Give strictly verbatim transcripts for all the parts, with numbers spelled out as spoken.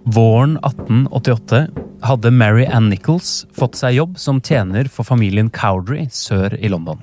Våren atten åttiåtte hadde Mary Ann Nichols fått seg jobb som tjener for familien Cowdery sør i London.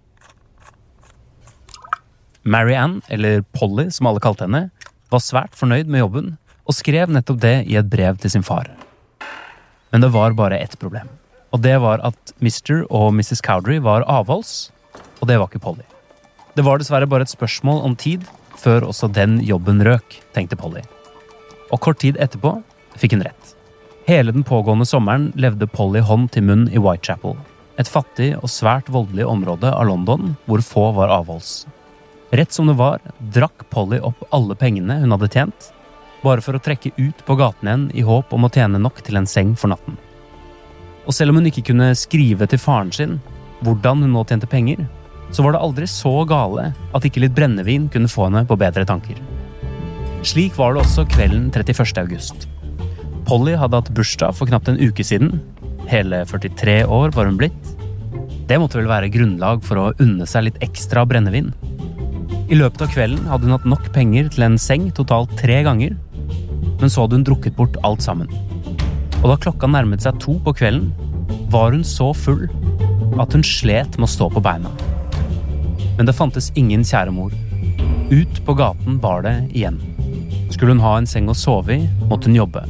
Mary Ann, eller Polly som alle kalte henne, var svært fornøyd med jobben og skrev nettopp det i et brev til sin far. Men det var bare ett problem, og det var at mister og missus Cowdery var avholds, og det var ikke Polly. Det var dessverre bare et spørsmål om tid før også den jobben røk, tenkte Polly. Og kort tid etterpå fikk hun rett. Hele den pågående sommeren levde Polly hånd til munn i Whitechapel, et fattig og svært voldelig område av London hvor få var avholds. Rett som det var, drakk Polly opp alle pengene hun hadde tjent, bare for å trekke ut på gaten igjen i håp om å tjene nok til en seng for natten. Og selv om hun ikke kunne skrive til faren sin hvordan hun nå tjente penger, så var det aldri så gale at ikke litt brennevin kunne få henne på bedre tanker. Slik var det også kvelden trettiførste august. Polly hadde hatt bursdag for knapt en uke siden. Hele førtitre år var hun blitt. Det måtte vel være grunnlag for å unne seg litt ekstra brennevin. I løpet av kvelden hadde hun hatt nok penger til en seng totalt tre ganger, men så hadde hun drukket bort alt sammen. Og da klokka nærmet seg to på kvelden, var hun så full at hun slet med å stå på beina. Men det fantes ingen kjære mor. Ut på gaten bar det igjen. Skulle hun ha en seng å sove i, måtte hun jobbe.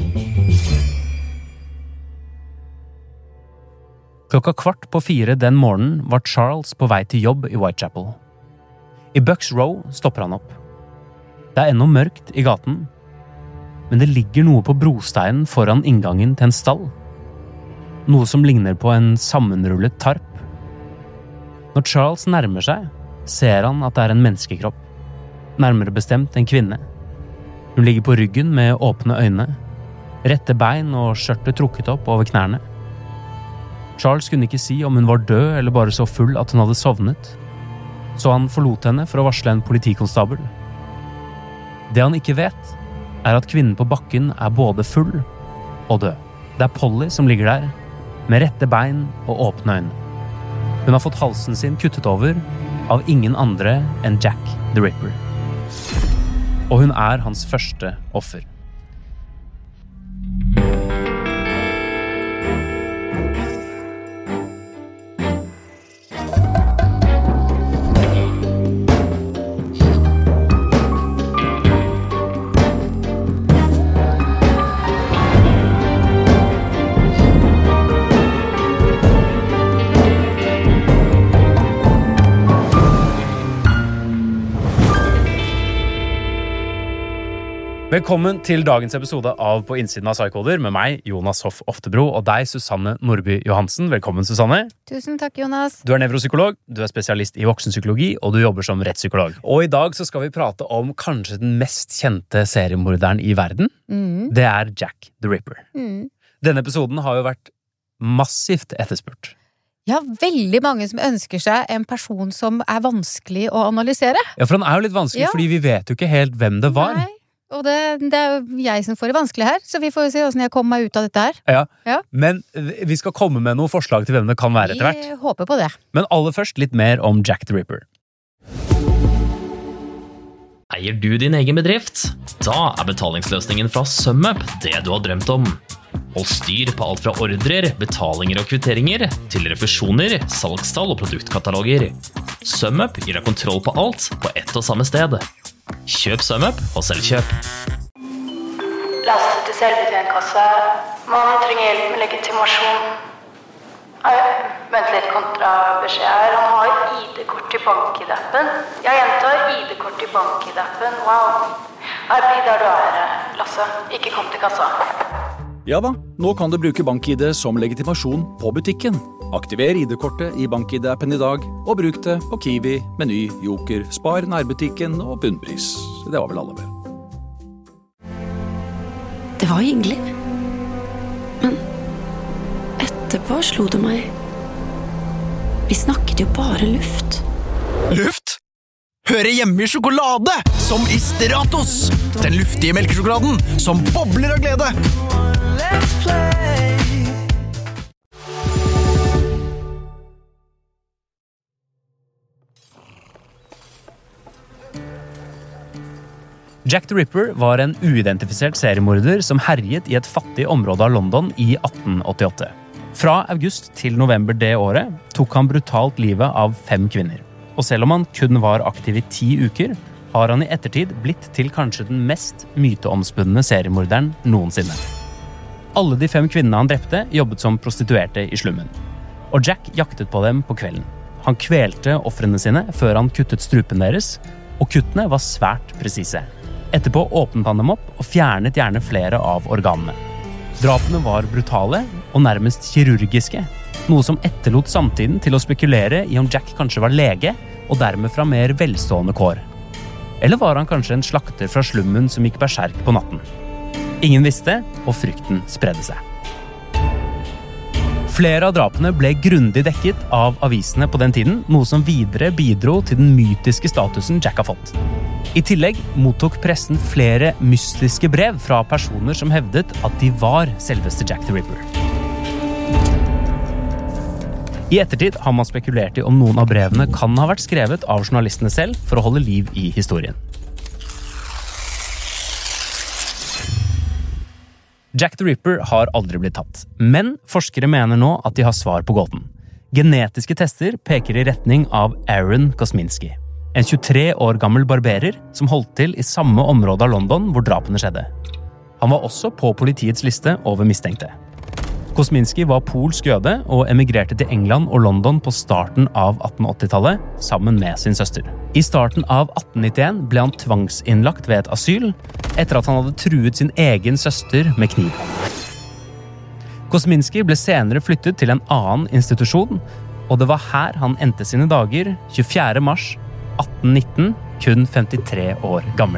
Klokka kvart på fire den morgenen var Charles på vei til jobb i Whitechapel. I Bucks Row stopper han opp. Det er ennå mørkt i gaten, men det ligger noe på brosteinen foran inngangen til en stall. Noe som ligner på en sammenrullet tarp. Når Charles nærmer seg, ser han at det er en menneskekropp. Nærmere bestemt en kvinne. Hun ligger på ryggen med åpne øyne, rette bein og skjørtet trukket opp over knærne. Charles kunne ikke si om hun var død eller bare så full at hun hadde sovnet, så han forlot henne for å varsle en politikonstabel. Det han ikke vet, er at kvinnen på bakken er både full og død. Det er Polly som ligger der, med rette bein og åpne øyne. Hun har fått halsen sin kuttet over av ingen andre enn Jack the Ripper. Og hun er hans første offer. Velkommen til dagens episode av På innsiden av Psykoder med meg, Jonas Hoff Oftebro, og deg, Susanne Nordby Johansen. Velkommen, Susanne. Tusen takk, Jonas. Du er nevropsykolog, du er spesialist i voksenpsykologi, og du jobber som rettspsykolog. Og i dag så skal vi prate om kanskje den mest kjente seriemorderen i verden. Mm. Det er Jack the Ripper. Mm. Denne episoden har jo vært massivt etterspurt. Ja, veldig mange som ønsker seg en person som er vanskelig å analysere. Ja, for han er jo litt vanskelig, Ja. fordi vi vet jo ikke helt hvem det var. Nei. Og det, det er jo jeg som får det vanskelig her, så vi får jo se hvordan jeg kommer meg ut av dette her. Ja. Ja. Men vi skal komme med noen forslag til hvem det kan være etter hvert. Vi håper på det. Men aller først litt mer om Jack the Ripper. Eier du din egen bedrift? Da er betalingsløsningen fra SumUp det du har drømt om. Hold styr på alt fra ordrer, betalinger og kvitteringer, til refusjoner, salgstall og produktkataloger. SumUp gir deg kontroll på alt på ett og samme sted. Kjøp SumUp og selvkjøp. Lasse til selvbetjentkasse. Man trenger hjelp med legitimasjon. Nei, vent litt, kontrabeskjed her. Han har I D-kort i bank-I D-appen. Jeg gjentar I D-kort i bank-I D-appen. Wow. Nei, bli der du er, Lasse. Ikke kom til kassa. Ja da, nå kan du bruke BankID som legitimasjon på butikken. Aktiver I D-kortet i BankID-appen i dag, og bruk det på Kiwi, Meny, Joker, Spar, nærbutikken og bunnpris. Det var vel alle vel. Det var hyggelig. Men etterpå slo det meg. Vi snakket jo bare luft. Luft? Hører hjemme i sjokolade, som i Stratos. Den luftige melkesjokoladen som bobler av glede. Jack the Ripper var en uidentifisert seriemorder som herjet i et fattig område av London i atten åttiåtte. Fra august til november det året tok han brutalt livet av fem kvinner. Og selv om han kun var aktiv i ti uker, har han i ettertid blitt til kanskje den mest myteomspunne seriemorderen noensinne. Alle de fem kvinnene han drepte jobbet som prostituerte i slummen. Og Jack jaktet på dem på kvelden. Han kvelte ofrene sine før han kuttet strupen deres, og kuttene var svært presise. Etterpå åpnet han dem opp og fjernet gjerne flere av organene. Drapene var brutale og nærmest kirurgiske, noe som etterlot samtiden til å spekulere i om Jack kanskje var lege og dermed fra mer velstående kår. Eller var han kanskje en slakter fra slummen som gikk berserk på natten? Ingen visste, og frykten spredde seg. Flere av drapene ble grundig dekket av avisene på den tiden, noe som videre bidro til den mytiske statusen Jack har fått. I tillegg mottok pressen flere mystiske brev fra personer som hevdet at de var selveste Jack the Ripper. I ettertid har man spekulert i om noen av brevene kan ha vært skrevet av journalistene selv for å holde liv i historien. Jack the Ripper har aldri blitt tatt, men forskere mener nå at de har svar på gåten. Genetiske tester peker i retning av Aaron Kosminski, en tjuetre år gammel barberer som holdt til i samme område av London hvor drapene skjedde. Han var også på politiets liste over mistenkte. Kosminski var polsk jøde og emigrerte til England og London på starten av atten åtti-tallet sammen med sin søster. I starten av atten nittien ble han tvangsinnlagt ved et asyl etter at han hadde truet sin egen søster med kniv. Kosminski ble senere flyttet til en annen institusjon, og det var her han endte sine dager tjuefjerde mars atten nitten, kun femtitre år gammel.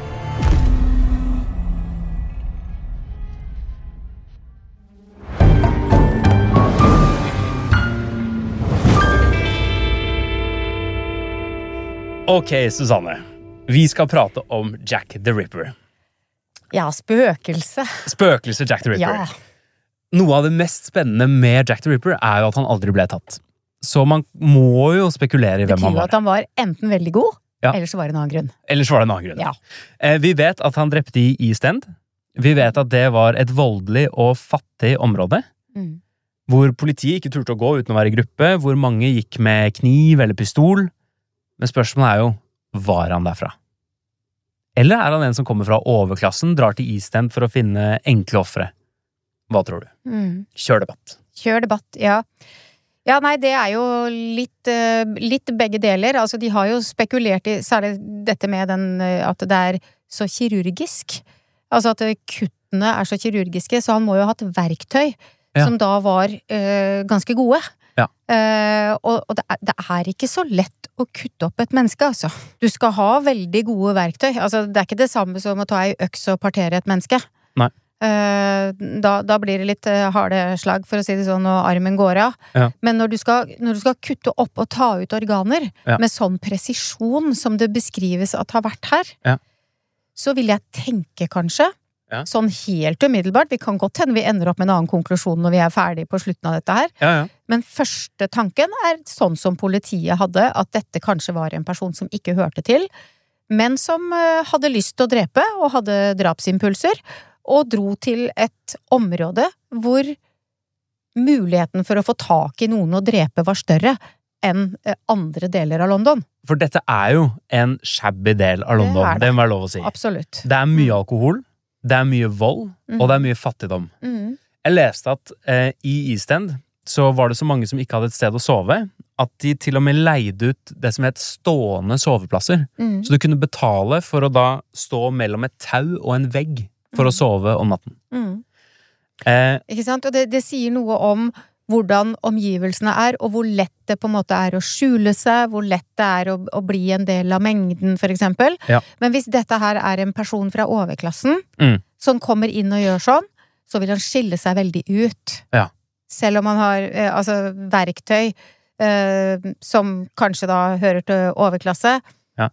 Ok, Susanne. Vi skal prate om Jack the Ripper. Ja, spøkelse. Spøkelse Jack the Ripper. Ja. Noe av det mest spennende med Jack the Ripper er jo at han aldri ble tatt. Så man må jo spekulere i hvem han var. Det betyr at han var enten veldig god, ja. eller så var det en annen grunn. Eller så var det en annen grunn. Ja. Eh, vi vet at han drepte i East End. Vi vet at det var et voldelig og fattig område. Mm. Hvor politiet ikke turte å gå uten å være i gruppe. Hvor mange gikk med kniv eller pistol. Men spørsmålet er jo, var han derfra? Eller er han en som kommer fra overklassen, drar til East End for å finne enkle offre? Hva tror du? Mm. Kjør debatt. Kjør debatt, ja. Ja, nei, det er jo litt, litt begge deler. Altså, de har jo spekulert i, særlig dette med den, at det er så kirurgisk. Altså at kuttene er så kirurgiske, så han må jo ha hatt verktøy ja. Som da var øh, ganske gode. Ja. Uh, og og det, er, det er ikke så lett å kutte opp et menneske, altså. Du skal ha veldig gode verktøy. Altså, det er ikke det samme som å ta ei øks og partere et menneske. Nei. Uh, da, da blir det litt uh, harde slag, for å si det sånn, og armen går av. Ja. Men når du, skal, når du skal kutte opp og ta ut organer, ja. Med sånn presisjon som det beskrives at har vært her, ja. Så vil jeg tenke kanskje, ja. Sånn helt umiddelbart, vi kan godt hende vi ender opp med en annen konklusjon når vi er ferdig på slutten av dette her, ja, ja. Men første tanken er sånn som politiet hadde, at dette kanskje var en person som ikke hørte til, men som hadde lyst til å drepe og hadde drapsimpulser, og dro til et område hvor muligheten for å få tak i noen å drepe var større enn andre deler av London. For dette er jo en shabby del av London, det, det. det må være lov å si. Absolutt. Det er mye alkohol, det er mye vold, mm. og det er mye fattigdom. Mm. Jeg leste at eh, i East End så var det så mange som ikke hadde et sted å sove, at de til og med leide ut det som het stående soveplasser. Mm. Så du kunne betale for å da stå mellom et tau og en vegg for mm. å sove om natten. Mm. Eh, ikke sant? Og det, det sier noe om hvordan omgivelsene er, og hvor lett det på en måte er å skjule seg, hvor lett det er å, å bli en del av mengden, for eksempel. Ja. Men hvis dette her er en person fra overklassen, mm. som kommer inn og gjør sånn, så vil han skille seg veldig ut. Ja. Selv om han har eh, altså, verktøy eh, som kanskje da hører til overklasse. Ja.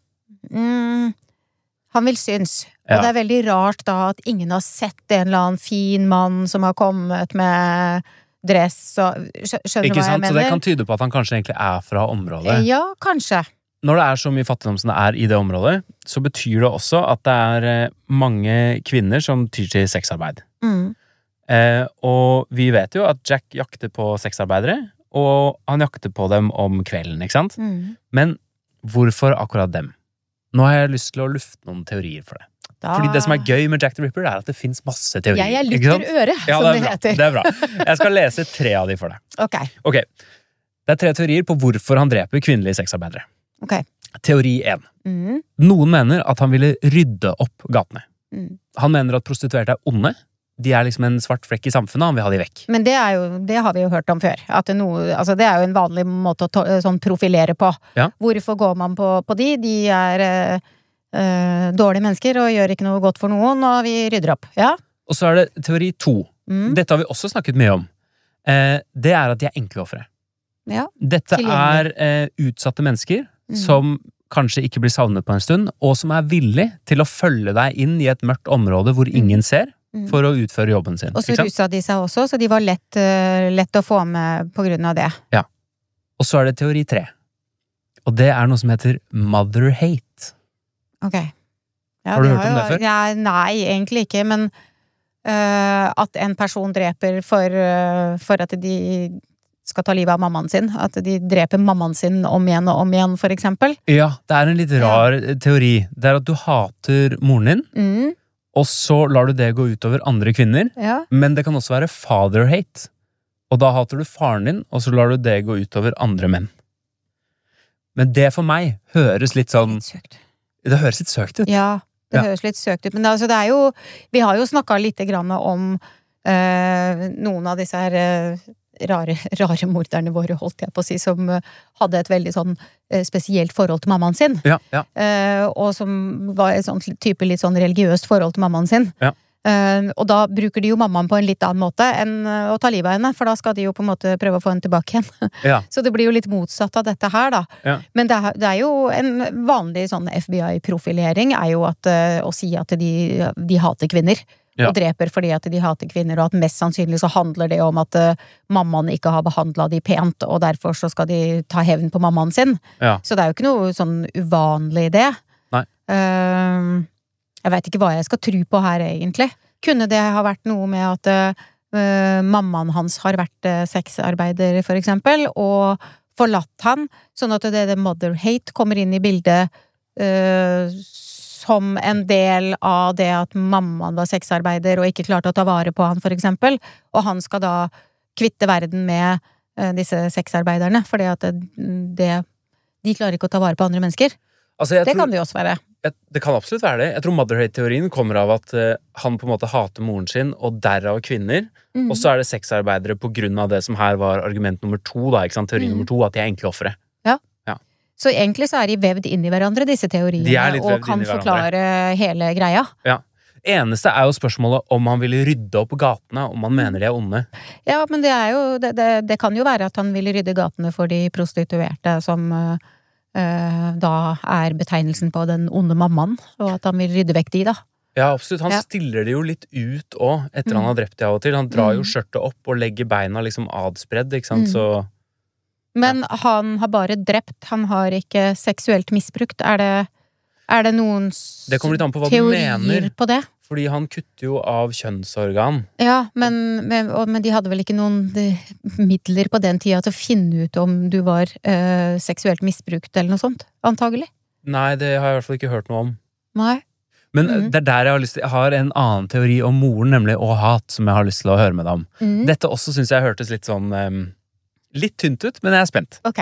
Mm, han vil synes. Ja. Og det er veldig rart da at ingen har sett en eller annen fin mann som har kommet med dress og skjønner du hva jeg mener? Ikke sant? Så det kan tyde på at han kanskje egentlig er fra området. Ja, kanskje. når det er så mye fattigdom som det er i det området, så betyr det også at det er eh, mange kvinner som tyr til sexarbeid. Mm. Eh, og vi vet jo at Jack jakter på sexarbeidere, og han jakter på dem om kvelden, ikke sant? Mm. Men hvorfor akkurat dem? Nå har jeg lyst til å lufte noen teorier for det. Da... Fordi det som er gøy med Jack the Ripper, er at det finnes masse teorier. Jeg er ikke sant? lytter øre, Ja, som det det, er bra. heter. Det er bra. Jeg skal lese tre av de for deg. Ok, Ok, det er tre teorier på hvorfor han dreper kvinnelige sexarbeidere. ok. Teori én. Mm. Noen mener at han ville rydde opp gatene. Mm. Han mener at prostituerte er onde. De er liksom en svart flekk i samfunnet, han vil ha de vekk. Men det, er jo, det har vi jo hørt om før. At det, noe, altså det er jo en vanlig måte å to, sånn profilere på. Ja. Hvorfor går man på, på de? De er øh, øh, dårlige mennesker og gjør ikke noe godt for noen, og vi rydder opp. Ja? Og så er det teori to. Mm. Dette har vi også snakket mye om. Eh, det er at de er enkle ofre. Ja. Dette er Tilgjengelig. eh, utsatte mennesker Mm. som kanskje ikke blir savnet på en stund, og som er villig til å følge deg inn i et mørkt område hvor ingen ser, Mm. for å utføre jobben sin. Og så ikke sant? rusa de seg også, så de var lett, øh, lett å få med på grunn av det. Og så er det teori tre. Og det er noe som heter mother hate. Ok. Ja, Har du vi hørt om jo- det før? Ja, nei, egentlig ikke, men øh, at en person dreper for, øh, for at de skal ta livet av mammaen sin. At de dreper mammaen sin om igjen og om igjen, for eksempel. Ja, det er en litt rar teori. Det er at du hater moren din, Mm, og så lar du det gå utover andre kvinner, ja. men det kan også være father hate. Og da hater du faren din, og så lar du det gå utover andre menn. Men det for meg høres litt sånn Litt søkt. Det høres litt søkt ut. Ja, det Ja. høres litt søkt ut. Men det, altså, det er jo Vi har jo snakka lite grann om øh, noen av disse her øh, rare, rare morderne våre, holdt jeg på å si, som øh, hadde et veldig sånn øh, spesielt forhold til mammaen sin. Ja, ja. Eh, og som var et sånt type litt sånn religiøst forhold til mammaen sin. Ja. Eh, og da bruker de jo mammaen på en litt annen måte enn eh, å ta livet av henne, for da skal de jo på en måte prøve å få henne tilbake igjen. Ja. Så det blir jo litt motsatt av dette her, da. Ja. Men det er, det er jo en vanlig sånn F B I-profilering, er jo at, eh, å si at de, de hater kvinner. Ja. Og dreper fordi at de hater kvinner, og at mest sannsynlig så handler det om at uh, mammaen ikke har behandla de pent, og derfor så skal de ta hevn på mammaen sin. Ja. Så det er jo ikke noe sånn uvanlig i det. Nei. Uh, jeg veit ikke hva jeg skal tro på her, egentlig. Kunne det ha vært noe med at uh, mammaen hans har vært uh, sexarbeider, for eksempel, og forlatt han, sånn at det, det mother hate kommer inn i bildet uh, som en del av det at mammaen var sexarbeider og ikke klarte å ta vare på han, for eksempel, og han skal da kvitte verden med uh, disse sexarbeiderne, fordi at det, det de klarer ikke å ta vare på andre mennesker. Altså, jeg Det tror, kan det jo også være. jeg, det kan absolutt være det. Jeg tror mother hate-teorien kommer av at uh, han på en måte hater moren sin, og derav kvinner. Mm. Og så er det sexarbeidere på grunn av det som her var argument nummer to, da, ikke sant? Teori Mm. nummer to, at de er enkle ofre. Så egentlig så er de vevd inn i hverandre, disse teoriene, De er litt og vevd kan inn i hverandre. forklare hele greia. Ja. Eneste er jo spørsmålet om han ville rydde opp gatene, om han mener de er onde. Ja, men det er jo det, det, det kan jo være at han vil rydde gatene for de prostituerte, som øh, øh, da er betegnelsen på den onde mammaen, og at han vil rydde vekk de, da. Ja, absolutt. Han Ja. stiller det jo litt ut òg, etter Mm. han har drept de av og til. Han drar jo Mm. skjørtet opp og legger beina liksom adspredd, ikke sant, Mm. så Men han har bare drept, han har ikke seksuelt misbrukt. Er det, er det noen s- Det kommer litt an på hva du teorier mener. på det? Fordi han kutter jo av kjønnsorgan. Ja, men, men, og- men de hadde vel ikke noen de, midler på den tida til å finne ut om du var øh, seksuelt misbrukt eller noe sånt? Antagelig. Nei, det har jeg i hvert fall ikke hørt noe om. Nei. Men Mhm. det er der jeg har lyst til Jeg har en annen teori om moren, nemlig å hat, som jeg har lyst til å høre med deg om. Mm. Dette også syns jeg hørtes litt sånn em, litt tynt ut, men jeg er spent. Ok.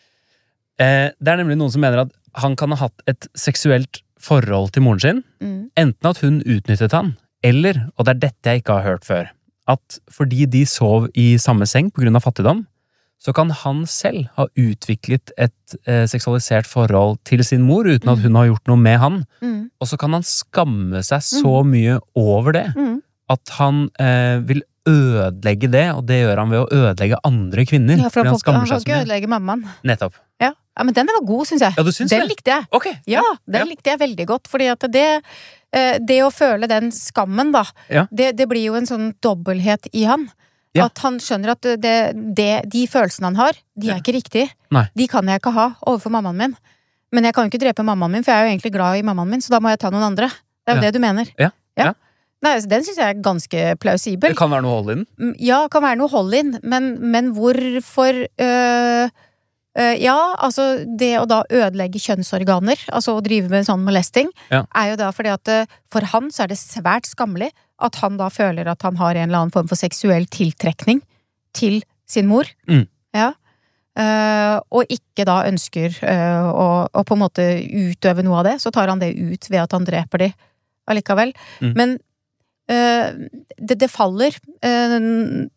Eh, det er nemlig noen som mener at han kan ha hatt et seksuelt forhold til moren sin. Mm. Enten at hun utnyttet han, eller, og det er dette jeg ikke har hørt før, at fordi de sov i samme seng på grunn av fattigdom, så kan han selv ha utviklet et eh, seksualisert forhold til sin mor uten at hun har gjort noe med han. Mm. Og så kan han skamme seg så mye over det, Mm. at han eh, vil ødelegge det, og det gjør han ved å ødelegge andre kvinner. Ja, for fordi han han får ikke- skammer han får seg så ikke mye. ødelegge mammaen. Nettopp. Ja. ja, men den var god, syns jeg. Ja, du syns Den det? likte jeg. Ok. Ja, den Ja. likte jeg veldig godt, fordi at det, eh, det å føle den skammen, da, Ja. det, det blir jo en sånn dobbelthet i han. Ja. At han skjønner at det, det, de følelsene han har, de er Ja. ikke riktige. Nei. De kan jeg ikke ha overfor mammaen min. Men jeg kan jo ikke drepe mammaen min, for jeg er jo egentlig glad i mammaen min, så da må jeg ta noen andre. Det er jo Ja. det du mener. Ja, ja. Nei, altså, den synes jeg er ganske plausibel. Det kan være noe hold i den. Mm, Ja, kan være noe hold in, men, men hvorfor øh, øh, Ja, altså det å da ødelegge kjønnsorganer, altså å drive med sånn molesting, Ja. er jo da fordi at øh, for han så er det svært skammelig at han da føler at han har en eller annen form for seksuell tiltrekning til sin mor. Mm. Ja. Øh, og ikke da ønsker øh, å, å på en måte utøve noe av det, så tar han det ut ved at han dreper de allikevel. Mm. Men øh, det, det faller øh,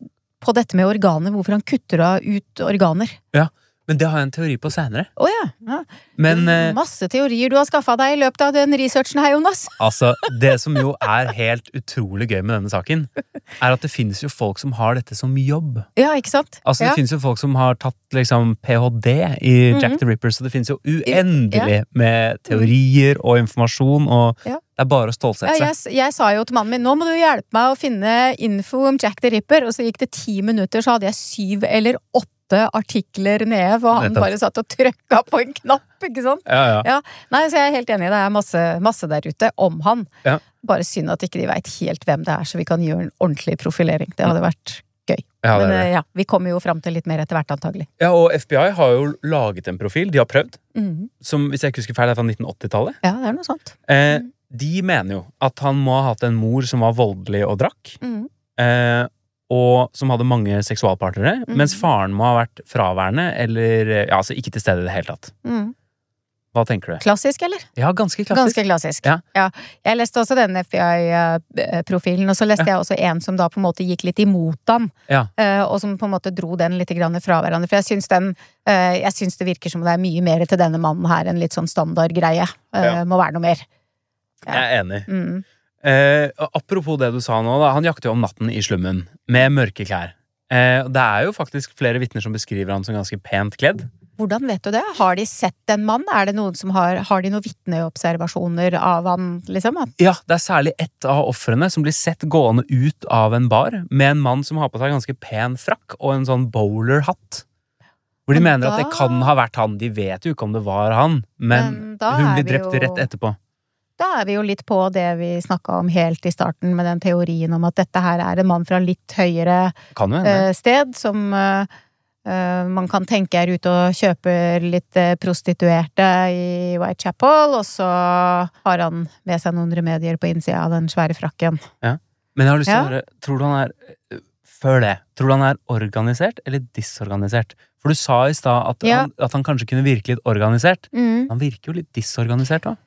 på dette med organer, hvorfor han kutter av ut organer. Men det har jeg en teori på senere. Åja, ja. Men eh, Masse teorier du har skaffet deg i løpet av den researchen her, Jonas. altså, det som jo er helt utrolig gøy med denne saken, er at det finnes jo folk som har dette som jobb. Ja, ikke sant? Altså, det ja. finnes jo folk som har tatt liksom P H D i Jack Mhm. the Ripper, så det finnes jo uendelig med teorier og informasjon, og Ja. det er bare å Ja, stålsette jeg, seg. jeg sa jo til mannen min, nå må du hjelpe meg å finne info om Jack the Ripper, og så gikk det ti minutter, så hadde jeg syv eller åtte artikler nede, for han Nettopp. bare satt og trykket på en knapp, ikke sant? Ja, ja. Ja, nei, så jeg er helt enig, det er masse, masse der ute om han. Ja. Bare synd at ikke de vet helt hvem det er, så vi kan gjøre en ordentlig profilering. Det hadde vært gøy. Ja, det Men er det. eh, ja, vi kommer jo frem til litt mer etter hvert antagelig. Ja, og F B I har jo laget en profil, de har prøvd, Mhm. som hvis jeg ikke husker feil er fra nitten åtti-tallet. Ja, det er noe sånt. Eh, de mener jo at han må ha hatt en mor som var voldelig og drakk, Mhm. eh, og som hadde mange seksualpartnere, Mhm. mens faren må ha vært fraværende, eller ja, altså ikke til stede i det hele tatt. Mhm. Hva tenker du? Klassisk, eller? Ja, ganske klassisk. Ganske klassisk. Ja. Jeg leste også den F B I-profilen, og så leste jeg også en som da på en måte gikk litt imot han, Ja. eh, og som på en måte dro den litt grann fra hverandre. For jeg syns, den, eh, jeg syns det virker som det er mye mer til denne mannen her enn litt sånn standardgreie. Eh, Ja. Må være noe mer. Ja. Jeg er enig. Mm. Eh, apropos det du sa nå, da, han jakter jo om natten i slummen med mørke klær. Eh, det er jo faktisk flere vitner som beskriver han som ganske pent kledd. Hvordan vet du det? Har de sett en mann? Er det noen som har, har de noen vitneobservasjoner av han, liksom? At, Ja, det er særlig ett av offrene som blir sett gående ut av en bar med en mann som har på seg ganske pen frakk og en sånn bowlerhatt. Hvor de Men mener at det da- kan ha vært han. De vet jo ikke om det var han, men, Men da hun er blir vi drept jo- rett etterpå. Da er vi jo litt på det vi snakket om helt i starten, med den teorien om at dette her er en mann fra litt høyere Kan jo hende. eh, sted, som eh, eh, man kan tenke er ute og kjøper litt eh, prostituerte i Whitechapel, og så har han med seg noen remedier på innsida av den svære frakken. Men jeg har lyst til Ja. å høre, tror du han er Før det, tror du han er organisert eller disorganisert? For du sa i stad at, Ja. han- at han kanskje kunne virke litt organisert. Mm. Han virker jo litt disorganisert da.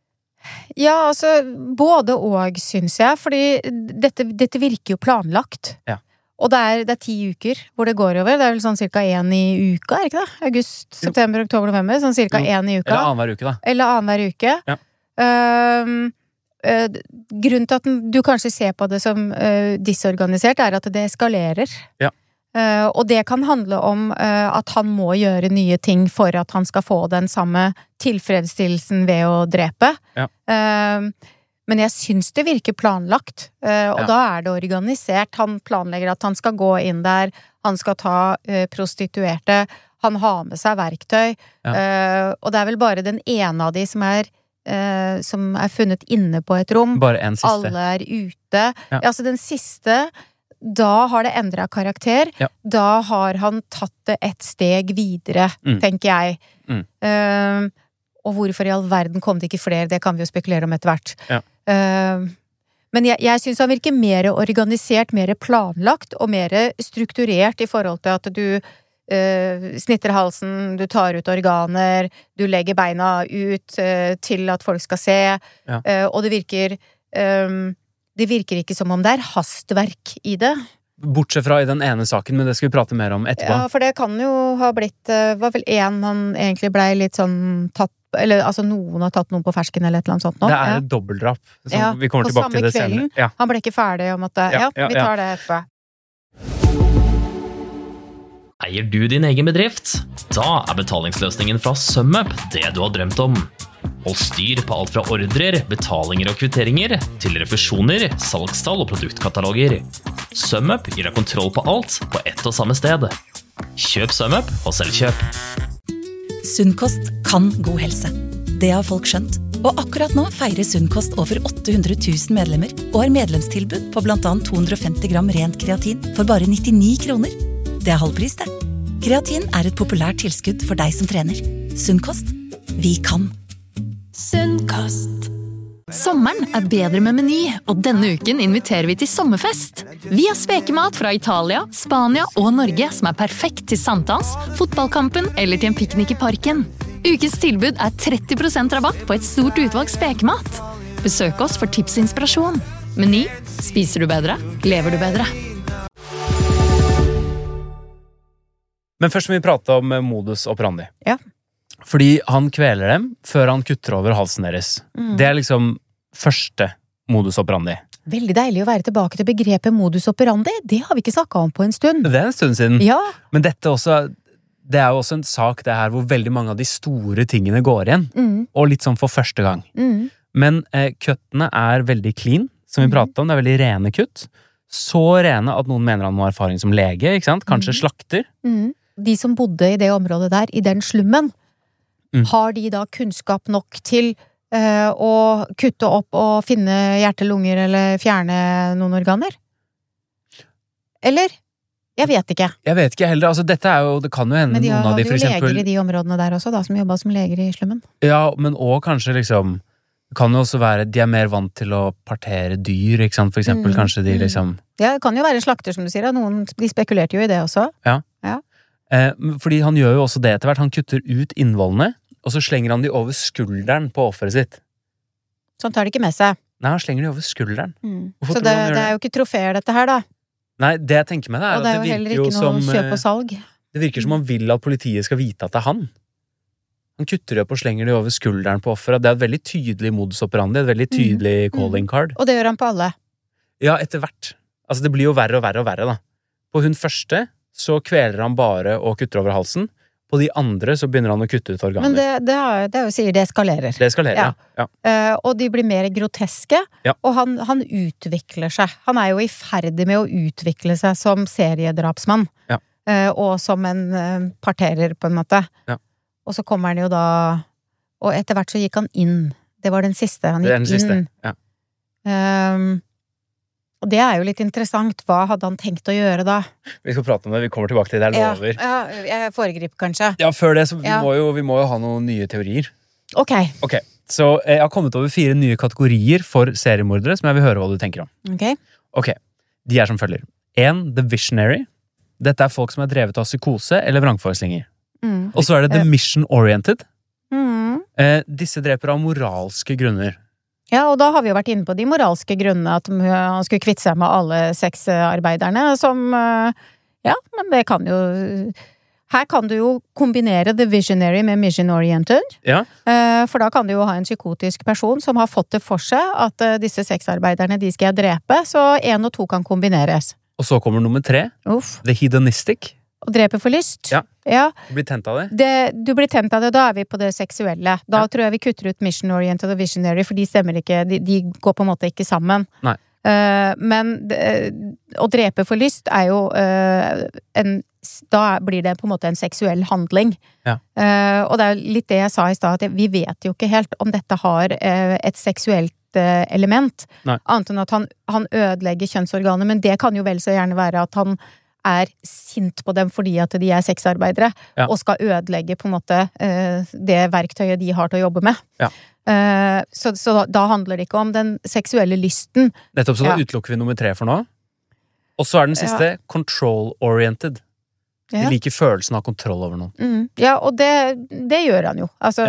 Ja, altså, både og, syns jeg, fordi dette, dette virker jo planlagt. Ja. Og det er, det er ti uker hvor det går over. Det er vel sånn cirka én i uka, er det ikke det? August, Jo. september, oktober, november. Sånn cirka Jo. én i uka. Eller annenhver uke, da. Eller annenhver uke. Ja. Ehm, eh, grunnen til at du kanskje ser på det som eh, disorganisert, er at det eskalerer. Ja. Eh, og det kan handle om eh, at han må gjøre nye ting for at han skal få den samme tilfredsstillelsen ved å drepe. Ja. Ehm, men jeg syns det virker planlagt, eh, og Ja. da er det organisert. Han planlegger at han skal gå inn der, han skal ta eh, prostituerte, han har med seg verktøy, Ja. eh, og det er vel bare den ene av de som er eh, som er funnet inne på et rom. Bare en siste. Alle er ute. Ja. Altså den siste, da har det endret karakter. Ja. Da har han tatt det et steg videre, Mm. tenker jeg. Mm. Eh, og hvorfor i all verden kom det ikke flere, det kan vi jo spekulere om etter hvert. Ja. Eh, men jeg, jeg synes han virker mer organisert, mer planlagt og mer strukturert i forhold til at du eh, snitter halsen, du tar ut organer, du legger beina ut eh, til at folk skal se, Ja. eh, og det virker eh, det virker ikke som om det er hastverk i det. Bortsett fra i den ene saken, men det skal vi prate mer om etterpå. Ja, for det kan jo ha blitt eh, var vel en han egentlig blei litt sånn tatt, eller altså noen har tatt noen på fersken eller et eller annet sånt nå. Det er Ja. et dobbeltdrap. Så Ja, vi kommer på tilbake samme til det senere. kvelden. Ja. Han ble ikke ferdig om at det, Ja, ja, ja, vi ja. tar det etterpå. Eier du din egen bedrift? Da er betalingsløsningen fra SumUp det du har drømt om. Hold styr på alt fra ordrer, betalinger og kvitteringer, til refusjoner, salgstall og produktkataloger. SumUp gir deg kontroll på alt på ett og samme sted. Kjøp SumUp og selv kjøp. Sunnkost kan god helse. Det har folk skjønt. Og akkurat nå feirer Sunnkost over åtte hundre tusen medlemmer og har medlemstilbud på blant annet to hundre og femti gram rent kreatin for bare nittini kroner. Det er halvpris, det. Kreatin er et populært tilskudd for deg som trener. Sunnkost. Vi kan. Sunnkost. Sommeren er bedre med Meny, og denne uken inviterer vi til sommerfest. Vi har spekemat fra Italia, Spania og Norge som er perfekt til sankthans, fotballkampen eller til en piknik i parken. Ukens tilbud er tretti prosent rabatt på et stort utvalg spekemat. Besøk oss for tips og inspirasjon. Meny. Spiser du bedre? Lever du bedre? Men først må vi prate om modus operandi. Ja. Fordi han kveler dem før han kutter over halsen deres. Mm. Det er liksom første modus operandi. Veldig deilig å være tilbake til begrepet modus operandi. Det har vi ikke snakket om på en stund. Det er en stund siden. Ja. Men dette også, det er jo også en sak det her hvor veldig mange av de store tingene går igjen. Mm. Og litt sånn for første gang. Mm. Men eh, kuttene er veldig clean, som vi pratet om. Det er veldig rene kutt. Så rene at noen mener han må ha erfaring som lege, ikke sant? Kanskje Mm. slakter. Mm. De som bodde i det området der, i den slummen, Mm. har de da kunnskap nok til uh, å kutte opp og finne hjerte, lunger eller fjerne noen organer? Eller? Jeg vet ikke. Jeg vet ikke heller, altså dette er jo, det kan jo hende Men de noen av hadde de jo for eksempel... leger i de områdene der også, da, som jobbet som leger i slummen. Ja, men også kanskje liksom, det kan jo også være, de er mer vant til å partere dyr, ikke sant? For eksempel Mm, kanskje de mm. liksom... Ja, det kan jo være slakter, som du sier. Da. Noen, de spekulerte jo i det også. Ja. Ja. Eh, fordi han gjør jo også det etter hvert, han kutter ut innvollene, og så slenger han de over skulderen på offeret sitt. Sånn tar de ikke med seg. Nei, han slenger de over skulderen. Mm. Hvorfor Så tror det, du han gjør det er jo ikke trofeer dette her, da. Nei, det jeg tenker med det er Og det er at jo det heller virker jo ikke noe som... kjøp og eh, salg. Det virker som han vil at politiet skal vite at det er han. Han kutter de opp og slenger de over skulderen på offeret. Det er et veldig tydelig modus operandi, et veldig tydelig Mm. calling card. Og det gjør han på alle. Ja, etter hvert. Altså, det blir jo verre og verre og verre, da. På hun første så kveler han bare og kutter over halsen. På de andre så begynner han å kutte ut organer. Men det, det, er, det er jo sier det eskalerer. Det eskalerer, ja. ja. Eh, og de blir mer groteske, Ja. og han, han utvikler seg. Han er jo i ferd med å utvikle seg som seriedrapsmann. Ja. Eh, og som en eh, parterer, på en måte. Ja. Og så kommer han jo da Og etter hvert så gikk han inn. Det var den siste. Han Det gikk er den siste, inn. ja. Ehm, og det er jo litt interessant. Hva hadde han tenkt å gjøre da? Vi skal prate om det, vi kommer tilbake til det, jeg lover. Ja, ja, jeg foregriper kanskje. Ja, før det, så vi, Ja. må jo, vi må jo ha noen nye teorier. Ok. Ok, så eh, jeg har kommet over fire nye kategorier for seriemordere, som jeg vil høre hva du tenker om. Ok. Ok, de er som følger. En, The Visionary. Dette er folk som er drevet av psykose eller vrangforestillinger. Mm. Og så er det The Eh. Mission Oriented. Mm. Eh, disse dreper av moralske grunner. Ja, og da har vi jo vært inne på de moralske grunnene at han skulle kvitte seg med alle sexarbeiderne, som eh, ja, men det kan jo her kan du jo kombinere the visionary med mission oriented, Ja, eh, for da kan du jo ha en psykotisk person som har fått det for seg at eh, disse sexarbeiderne, de skal jeg drepe, så en og to kan kombineres. og så kommer nummer tre, Uff. The Hedonistic. Og drepe for lyst. Ja. Ja. Du blir tent av det. Det, du blir tent av det, da er vi på det seksuelle. Da Ja. tror jeg vi kutter ut mission oriented og visionary, for de stemmer ikke, de, de går på en måte ikke sammen. Nei. Eh, men det, å drepe for lyst er jo eh, en da blir det på en måte en seksuell handling. Ja. Eh, og det er litt det jeg sa i stad, at vi vet jo ikke helt om dette har eh, et seksuelt eh, element. Nei. Annet enn at han, han ødelegger kjønnsorganet, men det kan jo vel så gjerne være at han er sint på dem fordi at de er sexarbeidere, Ja. og skal ødelegge på en måte eh, det verktøyet de har til å jobbe med. Ja. Eh, så, så da, da handler det ikke om den seksuelle lysten. Nettopp, så da Ja. utelukker vi nummer tre for nå. Og så er den siste control-oriented. De Ja. liker følelsen av kontroll over noen. Mm. Ja, og det, det gjør han jo. Altså,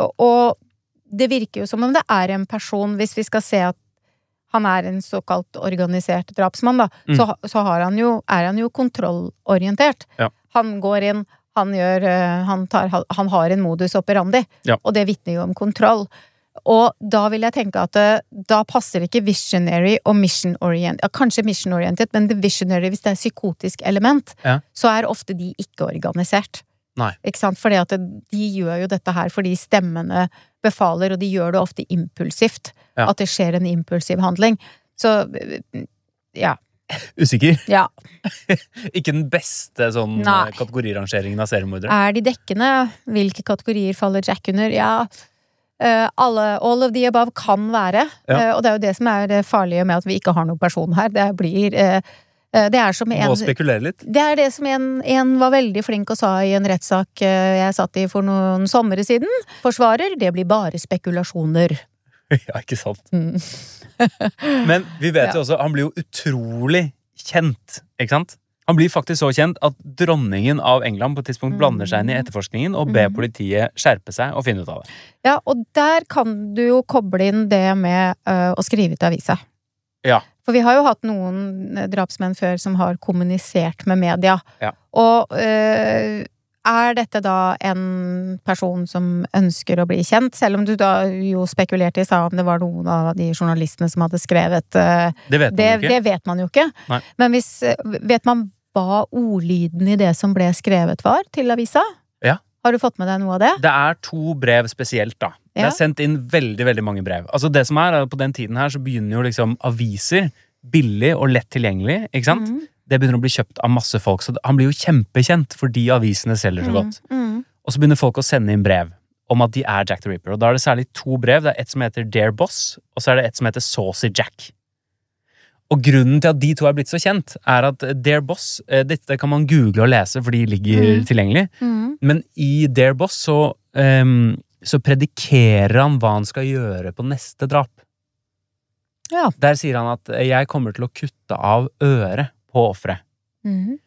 og det virker jo som om det er en person, hvis vi skal se at han er en såkalt organisert drapsmann, da, Mm. så, så har han jo, er han jo kontrollorientert. Ja. Han går inn, han gjør eh, han, tar, han har en modus operandi, Ja. og det vitner jo om kontroll. Og da vil jeg tenke at det, da passer ikke visionary og mission-oriented. Ja, kanskje mission-oriented, men the visionary, hvis det er psykotisk element, Ja. så er ofte de ikke organisert. Nei. Ikke sant? Fordi at de gjør jo dette her fordi stemmene befaler, og de gjør det ofte impulsivt. Ja. At det skjer en impulsiv handling. Så, ja. Usikker. Ja. Ikke den beste sånn Nei. kategorirangeringen av seriemordere. Er de dekkende? Hvilke kategorier faller Jack under? Ja, uh, alle, all of the above kan være. Ja. Uh, og det er jo det som er det farlige med at vi ikke har noen person her. Det blir uh, uh, Det er som en Må spekulere litt. Det er det som en, en var veldig flink og sa i en rettssak uh, jeg satt i for noen somre siden. Forsvarer, det blir bare spekulasjoner. Ja, ikke sant. Mm. Men vi vet Ja. jo også, han blir jo utrolig kjent, ikke sant? Han blir faktisk så kjent at dronningen av England på et tidspunkt blander seg inn i etterforskningen og ber politiet skjerpe seg og finne ut av det. Ja, og der kan du jo koble inn det med uh, å skrive til avisa. Ja. For vi har jo hatt noen drapsmenn før som har kommunisert med media. Ja. Og uh, er dette da en person som ønsker å bli kjent? Selv om du da jo spekulerte i sa om det var noen av de journalistene som hadde skrevet uh, Det vet man det, jo ikke. det vet man jo ikke. Nei. Men hvis, vet man hva ordlyden i det som ble skrevet var til avisa? Ja. Har du fått med deg noe av det? Det er to brev spesielt da. Det Ja. er sendt inn veldig, veldig mange brev. Altså det som er, er at på den tiden her så begynner jo liksom aviser billig og lett tilgjengelig, ikke sant? Mhm. Det begynner å bli kjøpt av masse folk, så han blir jo kjempekjent fordi avisene selger så godt. Mm. Og så begynner folk å sende inn brev om at de er Jack the Ripper. Og da er det særlig to brev. Det er et som heter Dear Boss, og så er det et som heter Saucy Jack. Og grunnen til at de to er blitt så kjent, er at Dear Boss, eh, dette kan man google og lese, for de ligger Mm. tilgjengelig. Mm. Men i Dear Boss så, ehm, så predikerer han hva han skal gjøre på neste drap. Ja. Der sier han at jeg kommer til å kutte av øret på offeret. Mm.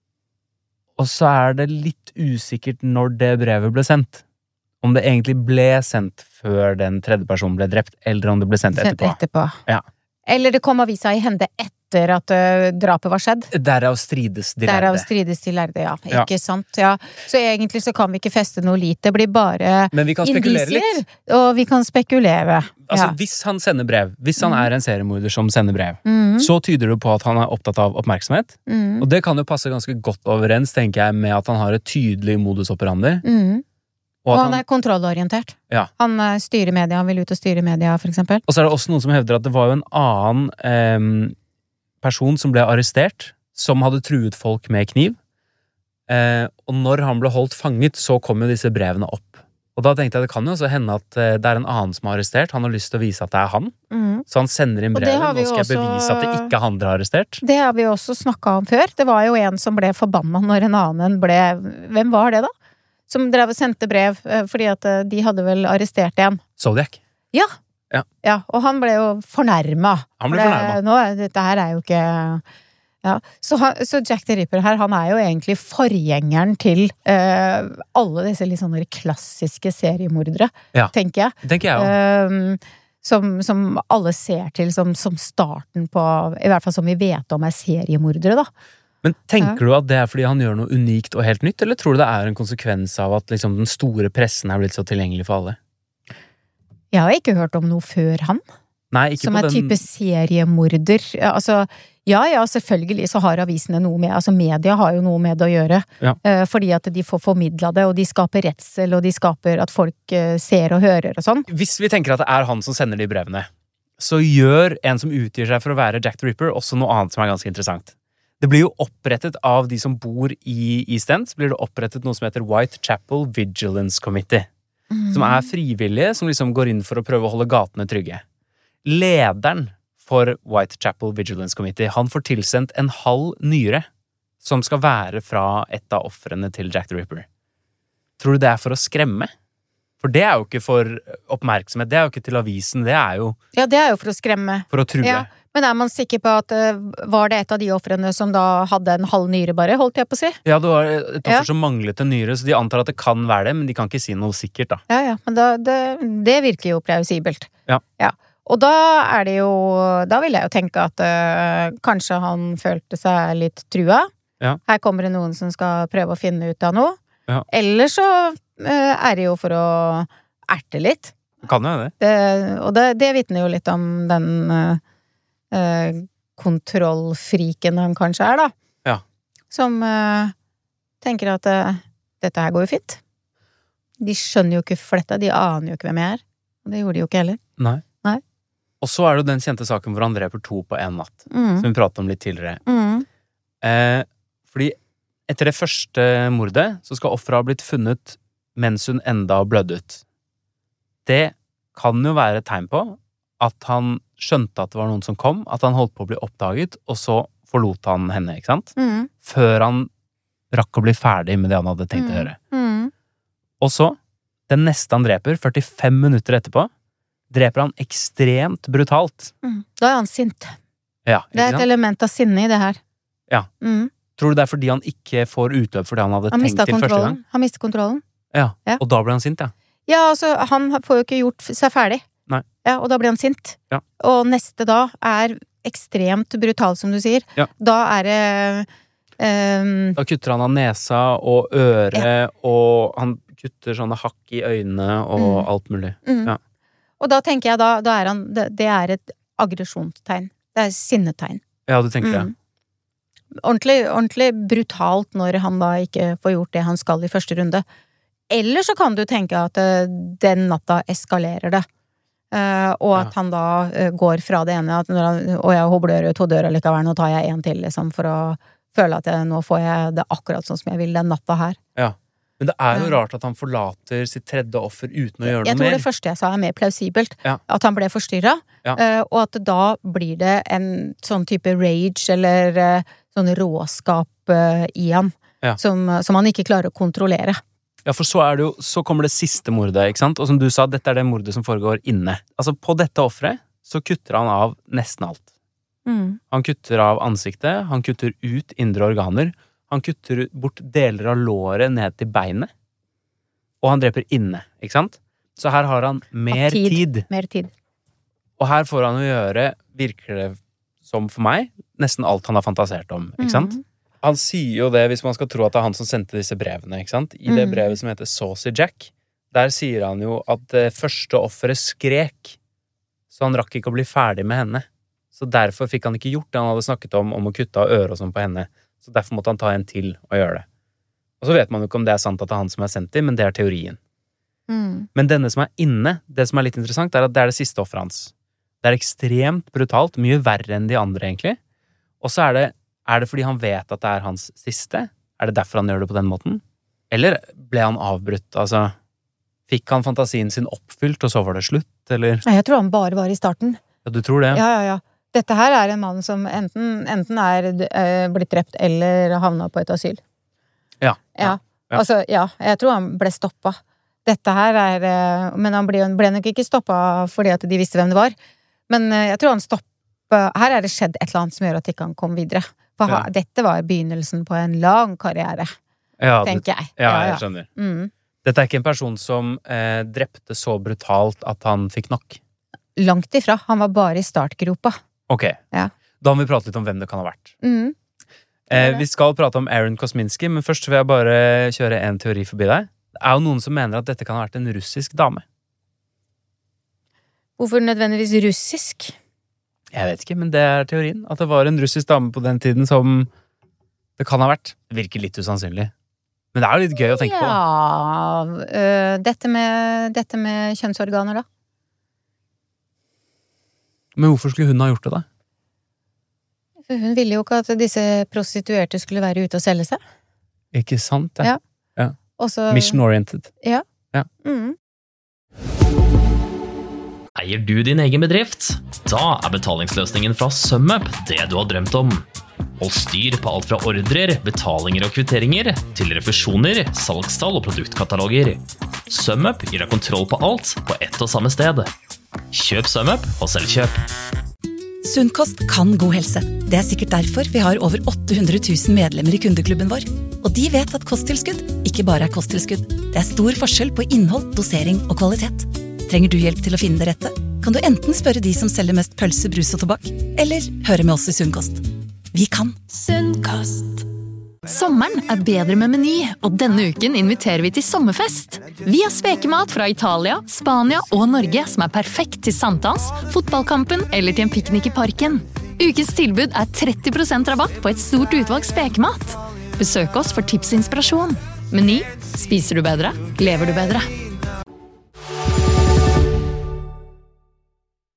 Og så er det litt usikkert når det brevet ble sendt. Om det egentlig ble sendt før den tredje personen ble drept, eller om det ble sendt Sendt etterpå. etterpå. Ja. Eller det kom avisa i hende etter at uh, drapet var skjedd. Derav strides de Derav lærde. strides de lærde, ja. Ja. Ikke sant? Ja. Så egentlig så kan vi ikke feste noe lit. Det blir bare Men vi kan spekulere indisier, litt. og vi kan spekulere. Altså, ja. hvis han sender brev, hvis han Mm. er en seriemorder som sender brev, Mhm. så tyder det på at han er opptatt av oppmerksomhet. Mhm. Og det kan jo passe ganske godt overens, tenker jeg, med at han har et tydelig modus operandi. Mhm. Og, Og at han han, er kontrollorientert. Ja. Han eh, styrer media, han vil ut og styre media, for eksempel. og så er det også noen som hevder at det var jo en annen em, person som ble arrestert, som hadde truet folk med kniv. Eh, og når han ble holdt fanget, så kom jo disse brevene opp. Og da tenkte jeg, det kan jo også hende at eh, det er en annen som har arrestert. Han har lyst til å vise at det er han. Mhm. Så han sender inn Og det brevet. har vi Nå skal jeg jo også- bevise at det ikke er han dere har arrestert. Det har vi også snakket om før. Det var jo en som ble forbanna når en annen ble... Hvem var det da? Som drev og sendte brev, eh, fordi at eh, de hadde vel arrestert en. Zodiac. Ja. Ja. Ja, og han ble jo fornærma. Han ble For det- fornærma. Nå, er- dette her er jo ikke ja. så, han, så Jack the Ripper her, han er jo egentlig forgjengeren til eh, alle disse litt sånne klassiske seriemordere, Ja. tenker jeg. Tenker jeg jo. Eh, som, som alle ser til som, som starten på, i hvert fall som vi vet om er seriemordere, da. Men tenker du at det er fordi han gjør noe unikt og helt nytt, eller tror du det er en konsekvens av at liksom, den store pressen er blitt så tilgjengelig for alle? Jeg har ikke hørt om noe før han. Nei, ikke Som på er den... type seriemorder. Ja, altså, ja, ja, selvfølgelig så har avisene noe med, altså media har jo noe med det å gjøre. Ja. Eh, fordi at de får formidla det, og de skaper redsel, og de skaper at folk eh, ser og hører og sånn. Hvis vi tenker at det er han som sender de brevene, så gjør en som utgir seg for å være Jack the Ripper også noe annet som er ganske interessant. Det blir jo opprettet av de som bor i East End, så blir det opprettet noe som heter Whitechapel Vigilance Committee. Som er frivillige, som liksom går inn for å prøve å holde gatene trygge. Lederen for Whitechapel Vigilance Committee, han får tilsendt en halv nyre som skal være fra et av ofrene til Jack the Ripper. Tror du det er for å skremme? For det er jo ikke for oppmerksomhet, det er jo ikke til avisen, det er jo Ja, det er jo for å skremme. for å true. Ja, men er man sikker på at eh, var det et av de ofrene som da hadde en halv nyre bare, holdt jeg på å si? Ja, det var et offer Ja. som manglet en nyre, så de antar at det kan være det, men de kan ikke si noe sikkert, da. Ja, ja, men da, det, det virker jo plausibelt. Ja. Ja. Og da er det jo, da vil jeg jo tenke at eh, kanskje han følte seg litt trua. Ja. Her kommer det noen som skal prøve å finne ut av noe. Ja. Eller så eh, er det jo for å erte litt. Kan jo det. Det, og det, det vitner jo litt om den eh, eh, kontrollfriken han kanskje er, da. Ja. Som eh, tenker at eh, dette her går jo fint. De skjønner jo ikke fletta, de aner jo ikke hvem jeg er. Og det gjorde de jo ikke heller. Nei. Og så er det jo den kjente saken hvor han dreper to på en natt, Mm. som vi pratet om litt tidligere. Mm. Eh, fordi etter det første mordet, så skal offeret ha blitt funnet mens hun enda blødde ut. Det kan jo være et tegn på at han skjønte at det var noen som kom, at han holdt på å bli oppdaget, og så forlot han henne, ikke sant? Mm. Før han rakk å bli ferdig med det han hadde tenkt å gjøre. Mm. Og så, den neste han dreper, førtifem minutter etterpå, dreper han ekstremt brutalt. Mm. Da er han sint. Ja, Det er et element av sinne i det her. Ja. Mm. Tror du det er fordi han ikke får utløp for det han hadde Han tenkt mistet til første gang? kontrollen. Han mistet kontrollen. Ja, Ja. og da ble han sint, ja. Ja, altså, han får jo ikke gjort seg ferdig. Nei. Ja, og da blir han sint. Ja. Og neste da er ekstremt brutal, som du sier. Ja. Da er det ehm, Da kutter han av nesa og øret, og han kutter sånne hakk i øynene og Mm. alt mulig. mm. Ja. Og da tenker jeg da, da er han det, det er et aggresjonstegn. Det er sinnetegn. Ja, du tenker det. Mm. Ordentlig, ordentlig brutalt når han da ikke får gjort det han skal i første runde. Eller så kan du tenke at eh, den natta eskalerer det. Eh, og at Ja. han da eh, går fra det ene at når han, å jeg hobler ut, hun dør likevel, nå tar jeg en til, liksom, for å føle at jeg, nå får jeg det akkurat sånn som jeg vil den natta her. Ja. Men det er jo Ja. rart at han forlater sitt tredje offer uten å gjøre Jeg noe tror mer. det første jeg sa er mer plausibelt. Ja. At han ble forstyrra. Ja. eh, og at da blir det en sånn type rage eller eh, sånn råskap eh, i han. Ja. Som, som han ikke klarer å kontrollere. Ja, for så er det jo, så kommer det siste mordet, ikke sant? Og som du sa, dette er det mordet som foregår inne. Altså, på dette offeret så kutter han av nesten alt. Mm. Han kutter av ansiktet, han kutter ut indre organer, han kutter bort deler av låret ned til beinet, og han dreper inne, ikke sant? Så her har han mer Tid. tid. Mer tid. Og her får han jo gjøre, virker det som for meg, nesten alt han har fantasert om, ikke sant? Mhm. Han sier jo det, hvis man skal tro at det er han som sendte disse brevene, ikke sant? I det Mhm. brevet som heter Saucy Jack, der sier han jo at det første offeret skrek, så han rakk ikke å bli ferdig med henne. Så derfor fikk han ikke gjort det han hadde snakket om, om å kutte av øret og sånn på henne. Så derfor måtte han ta en til og gjøre det. Og så vet man jo ikke om det er sant at det er han som er sendt dem, men det er teorien. Mm. Men denne som er inne, det som er litt interessant, er at det er det siste offeret hans. Det er ekstremt brutalt, mye verre enn de andre, egentlig. Og så er det, er det fordi han vet at det er hans siste? Er det derfor han gjør det på den måten? Eller ble han avbrutt? Altså, fikk han fantasien sin oppfylt, og så var det slutt, eller? Nei, jeg tror han bare var i starten. Ja, du tror det? Ja, ja, ja. Dette her er en mann som enten, enten er eh, blitt drept eller havna på et asyl. Ja. Ja. Ja. Altså, ja, jeg tror han ble stoppa. Dette her er eh, Men han ble, ble nok ikke stoppa fordi at de visste hvem det var. Men eh, jeg tror han stoppa Her er det skjedd et eller annet som gjør at ikke han kom videre. For Ja. ha, dette var begynnelsen på en lang karriere, Ja, du, tenker jeg. ja, jeg skjønner. Mm. Dette er ikke en person som eh, drepte så brutalt at han fikk nok. Langt ifra. Han var bare i startgropa. Ok, Ja. da må vi prate litt om hvem det kan ha vært. Mm. Eh, vi skal prate om Aaron Kosminski, men først vil jeg bare kjøre en teori forbi deg. Det er jo noen som mener at dette kan ha vært en russisk dame. Hvorfor nødvendigvis russisk? Jeg vet ikke, men det er teorien. At det var en russisk dame på den tiden som det kan ha vært. Det virker litt usannsynlig. Men det er jo litt gøy å tenke på. Ja, øh, dette, med, dette med kjønnsorganer, da? Men hvorfor skulle hun ha gjort det, da? For hun ville jo ikke at disse prostituerte skulle være ute og selge seg. Ikke sant, det? Ja. Også, Mission-oriented. Ja. Ja. Mm. Eier du din egen bedrift? Da er betalingsløsningen fra SumUp det du har drømt om. Hold styr på alt fra ordrer, betalinger og kvitteringer, til refusjoner, salgstall og produktkataloger. SumUp gir deg kontroll på alt på ett og samme sted. Kjøp SumUp og selvkjøp. Sunnkost kan god helse. Det er sikkert derfor vi har over åtte hundre tusen medlemmer i kundeklubben vår. Og de vet at kosttilskudd ikke bare er kosttilskudd. Det er stor forskjell på innhold, dosering og kvalitet. Trenger du hjelp til å finne det rette? Kan du enten spørre de som selger mest pølse, brus og tobakk, eller høre med oss i Sunnkost. Vi kan. Sunnkost. Sommeren er bedre med Meny, og denne uken inviterer vi til sommerfest. Vi har spekemat fra Italia, Spania og Norge som er perfekt til sankthans, fotballkampen eller til en piknik i parken. Ukens tilbud er tretti prosent rabatt på et stort utvalg spekemat. Besøk oss for tips og inspirasjon. Meny. Spiser du bedre, lever du bedre.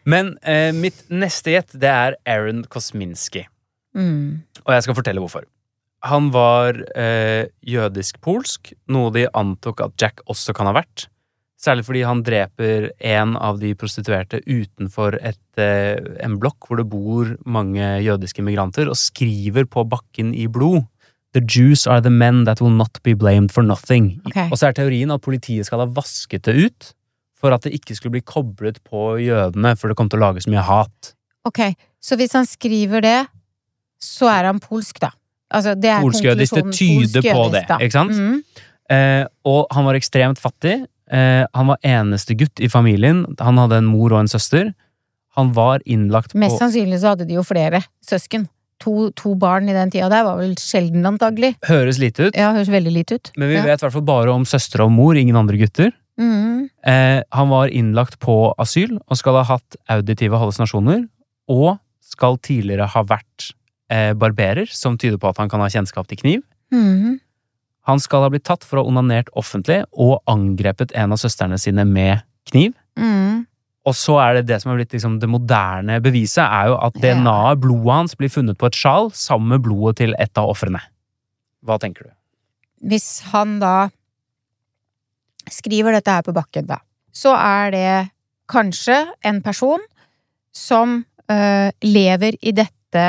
Men eh, mitt neste gjett, det er Aaron Kosminski. Mm. Og jeg skal fortelle hvorfor. Han var eh, jødisk-polsk, noe de antok at Jack også kan ha vært. Særlig fordi han dreper en av de prostituerte utenfor et, eh, en blokk hvor det bor mange jødiske migranter, og skriver på bakken i blod «The Jews are the men that will not be blamed for nothing». Okay. Og så er teorien at politiet skal ha vasket det ut for at det ikke skulle bli koblet på jødene, for det kom til å lage så mye hat. Ok, så hvis han skriver det, så er han polsk da. Altså, det er polsk-jødisk, det tyder på det, ikke sant? Mm. Eh, og han var ekstremt fattig. Eh, han var eneste gutt i familien. Han hadde en mor og en søster. Han var innlagt på... Mest sannsynlig så hadde de jo flere søsken. To, to barn i den tida der var vel sjelden antagelig. Høres lite ut. Ja, høres veldig lite ut. Men vi ja. vet i hvert fall bare om søstre og mor, ingen andre gutter. Mm. Eh, han var innlagt på asyl og skal ha hatt auditive hallusinasjoner, og skal tidligere ha vært eh, barberer, som tyder på at han kan ha kjennskap til kniv. Mm. Han skal ha blitt tatt for å ha onanert offentlig og angrepet en av søstrene sine med kniv. Mm. Og så er det det som har blitt liksom, det moderne beviset, er jo at D N A-et, blodet hans, blir funnet på et sjal sammen med blodet til et av offrene. Hva tenker du? Hvis han da skriver dette her på bakken da, så er det kanskje en person som øh, lever i dette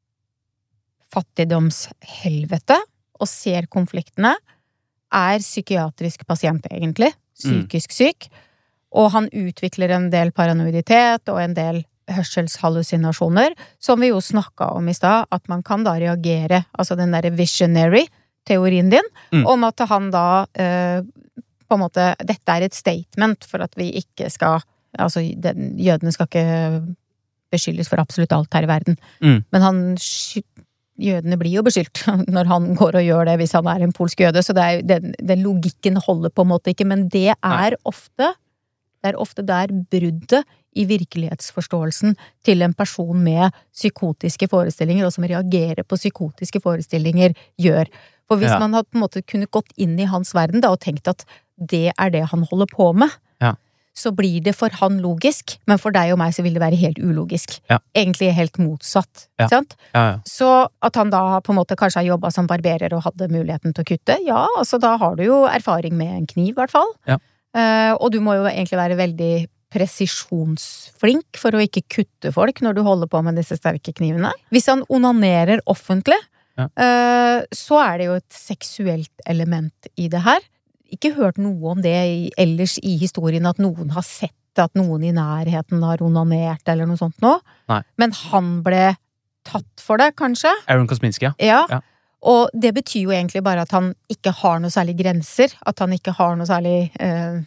fattigdomshelvete og ser konfliktene, er psykiatrisk pasient egentlig, psykisk syk, og han utvikler en del paranoiditet og en del hørselshallusinasjoner, som vi jo snakket om i sted, at man kan da reagere, altså den der visionary-teorien din, mm. om at han da øh, på en måte, dette er et statement for at vi ikke skal, altså den, jødene skal ikke beskyldes for absolutt alt her i verden. Mm. Men han, jødene blir jo beskyldt når han går og gjør det hvis han er en polsk jøde, så det er, den, den logikken holder på en måte ikke, men det er Nei. ofte, det er ofte der bruddet i virkelighetsforståelsen til en person med psykotiske forestillinger, og som reagerer på psykotiske forestillinger, gjør. For hvis ja. man hadde på en måte kunnet gått inn i hans verden da, og tenkt at det er det han holder på med, ja. så blir det for han logisk, men for deg og meg så vil det være helt ulogisk. Ja. Egentlig helt motsatt, ja. sant? Ja, ja. Så at han da på en måte kanskje har jobbet som barberer og hadde muligheten til å kutte, ja, altså da har du jo erfaring med en kniv i hvert fall. Ja. Uh, og du må jo egentlig være veldig presisjonsflink for å ikke kutte folk når du holder på med disse sterke knivene. Hvis han onanerer offentlig, ja. uh, så er det jo et seksuelt element i det her. Ikke hørt noe om det i, ellers i historien, at noen har sett at noen i nærheten har onanert eller noe sånt nå. Nei. Men han ble tatt for det, kanskje? Aaron Kosminski, ja. Ja. ja. Og det betyr jo egentlig bare at han ikke har noe særlig grenser, at han ikke har noe særlig eh,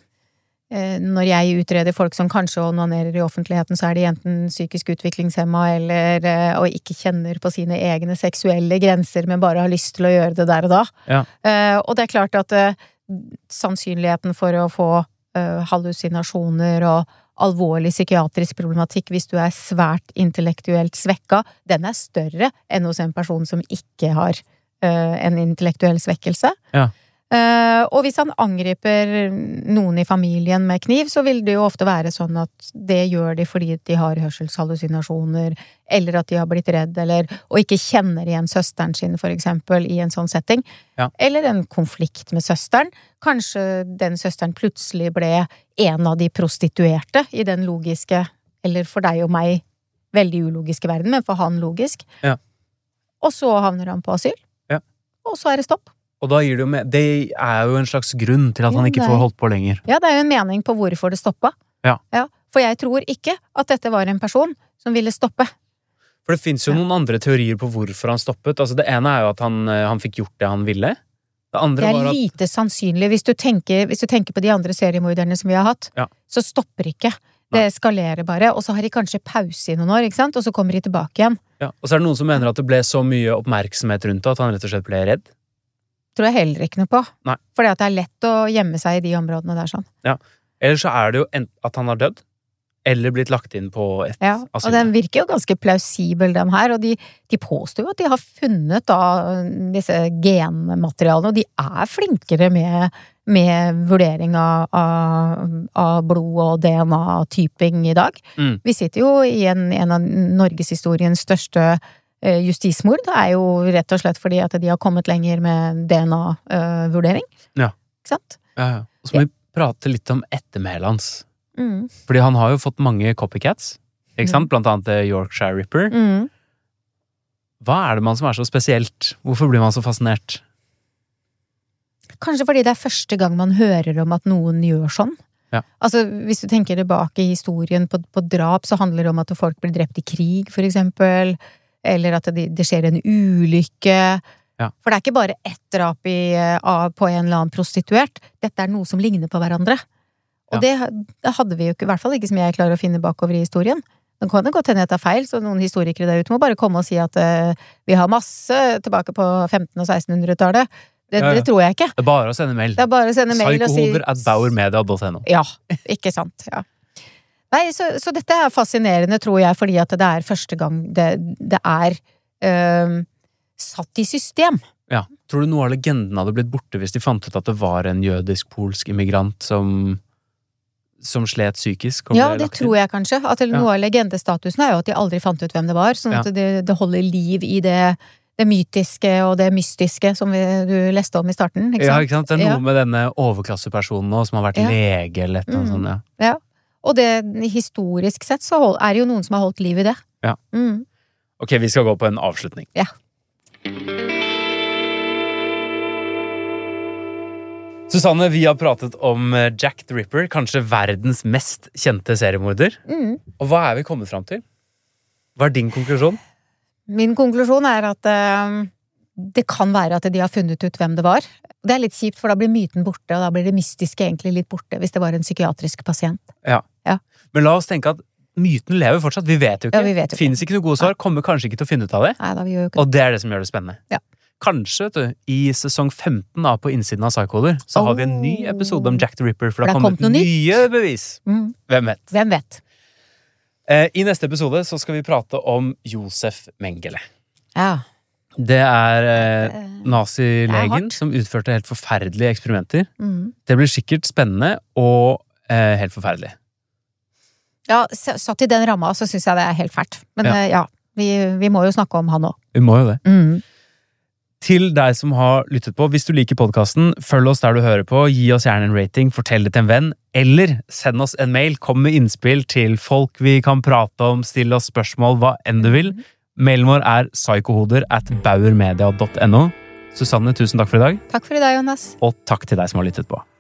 eh, når jeg utreder folk som kanskje onanerer i offentligheten, så er de enten psykisk utviklingshemma eller eh, og ikke kjenner på sine egne seksuelle grenser, men bare har lyst til å gjøre det der og da. Ja. Eh, og det er klart at eh, sannsynligheten for å få eh, hallusinasjoner og alvorlig psykiatrisk problematikk hvis du er svært intellektuelt svekka, den er større enn hos en person som ikke har Uh, en intellektuell svekkelse. Ja. Uh, og hvis han angriper noen i familien med kniv, så vil det jo ofte være sånn at det gjør de fordi de har hørselshallusinasjoner, eller at de har blitt redd, eller, og ikke kjenner igjen søsteren sin, for eksempel, i en sånn setting. Ja. Eller en konflikt med søsteren. Kanskje den søsteren plutselig ble en av de prostituerte i den logiske, eller for deg og meg, veldig ulogiske verden, men for han logisk. Ja. Og så havner han på asyl. Og så er det stopp. Og da gir det jo med, det er jo en slags grunn til at ja, han ikke får holdt på lenger. Ja, det er jo en mening på hvorfor det stoppa. Ja. Ja, for jeg tror ikke at dette var en person som ville stoppe. For det finnes jo ja. noen andre teorier på hvorfor han stoppet. Altså det ene er jo at han, han fikk gjort det han ville. Det andre det er var at... lite sannsynlig. Hvis du tenker, hvis du tenker på de andre seriemorderne som vi har hatt, ja. så stopper ikke. Det eskalerer bare, og så har de kanskje pause i noen år, ikke sant? Og så kommer de tilbake igjen. Ja, og så er det noen som mener at det ble så mye oppmerksomhet rundt det, at han rett og slett ble redd. Tror jeg heller ikke noe på. Nei. Fordi at det er lett å gjemme seg i de områdene der sånn. Ja, eller så er det jo at han har dødd, Eller blitt lagt inn på et Ja, og asyl. den virker jo ganske plausibel, den her, og de, de påstår jo at de har funnet da disse genmaterialene, og de er flinkere med, med vurdering av, av, av blod og D N A-typing i dag. Mm. Vi sitter jo i en, en av Norgeshistoriens største eh, justismord, det er jo rett og slett fordi at de har kommet lenger med D N A-vurdering. Ja. Ikke sant? Ja, ja. Og så må vi prate litt om ettermælet hans. Mm. Fordi han har jo fått mange copycats, ikke sant? Blant annet The Yorkshire Ripper. Mm. Hva er det man som er så spesielt? Hvorfor blir man så fascinert? Kanskje fordi det er første gang man hører om at noen gjør sånn. Ja. Altså, hvis du tenker tilbake i historien på, på drap, så handler det om at folk blir drept i krig, for eksempel. Eller at det, det skjer en ulykke. Ja. For det er ikke bare ett drap i, av, på en eller annen prostituert. Dette er noe som ligner på hverandre. Og Ja. det, det hadde vi jo ikke, i hvert fall ikke som jeg klarer å finne bakover i historien. Det kan godt hende jeg tar feil, så noen historikere der ute må bare komme og si at uh, vi har masse tilbake på femten- og sekstenhundretallet. Det, Ja, ja. det tror jeg ikke. Det er bare å sende mail. Det er bare å sende mail og si Psykohoder at bauermedia punktum no. Ja, ikke sant, ja. Nei, så, så dette er fascinerende, tror jeg, fordi at det er første gang det, det er uh, satt i system. Ja. Tror du noe av legenden hadde blitt borte hvis de fant ut at det var en jødisk-polsk immigrant som som slet psykisk? Ja, det tror jeg kanskje. At noe av legendestatusen er jo at de aldri fant ut hvem det var, sånn at Ja. det, det holder liv i det, det mytiske og det mystiske som vi, du leste om i starten, ikke sant? Ja, ikke sant? Det er noe Ja. med denne overklassepersonen nå, som har vært Ja. lege eller et eller annet Mm. sånt, ja. Ja. Og det, historisk sett, så hold, er det jo noen som har holdt liv i det. Ja. Mm. Ok, vi skal gå på en avslutning. Ja. Susanne, vi har pratet om Jack the Ripper, kanskje verdens mest kjente seriemorder. Mm. Og hva er vi kommet fram til? Hva er din konklusjon? Min konklusjon er at eh, det kan være at de har funnet ut hvem det var. Det er litt kjipt, for da blir myten borte, og da blir det mystiske egentlig litt borte, hvis det var en psykiatrisk pasient. Ja. Ja. Men la oss tenke at myten lever fortsatt. Vi vet jo ikke. Ja, vi vet jo ikke. Finnes ikke noe gode svar. Kommer kanskje ikke til å finne ut av det. Nei, da, vi gjør jo ikke det. Og det er det som gjør det spennende. Ja. Kanskje, vet du, i sesong femten da, på innsiden av Psykoder, så har vi en ny episode om Jack the Ripper, for det har kommet, noe nytt. nye bevis. Mm. Hvem vet? Hvem vet? Eh, I neste episode så skal vi prate om Josef Mengele. Ja. Det er eh, Det er nazilegen hardt. som utførte helt forferdelige eksperimenter. Mm. Det blir sikkert spennende og eh, helt forferdelig. Ja, s- satt i den ramma, så synes jeg det er helt fælt. Men Ja. ja, ja vi, vi må jo snakke om han også. Vi må jo det. Mm. Til deg som har lyttet på, hvis du liker podcasten, følg oss der du hører på, gi oss gjerne en rating, fortell det til en venn, eller send oss en mail, kom med innspill til folk vi kan prate om, still oss spørsmål, hva enn du vil. Mailen vår er psykohoder at bauermedia punktum no. Susanne, tusen takk for i dag, Takk for i dag, Jonas. og takk til deg som har lyttet på.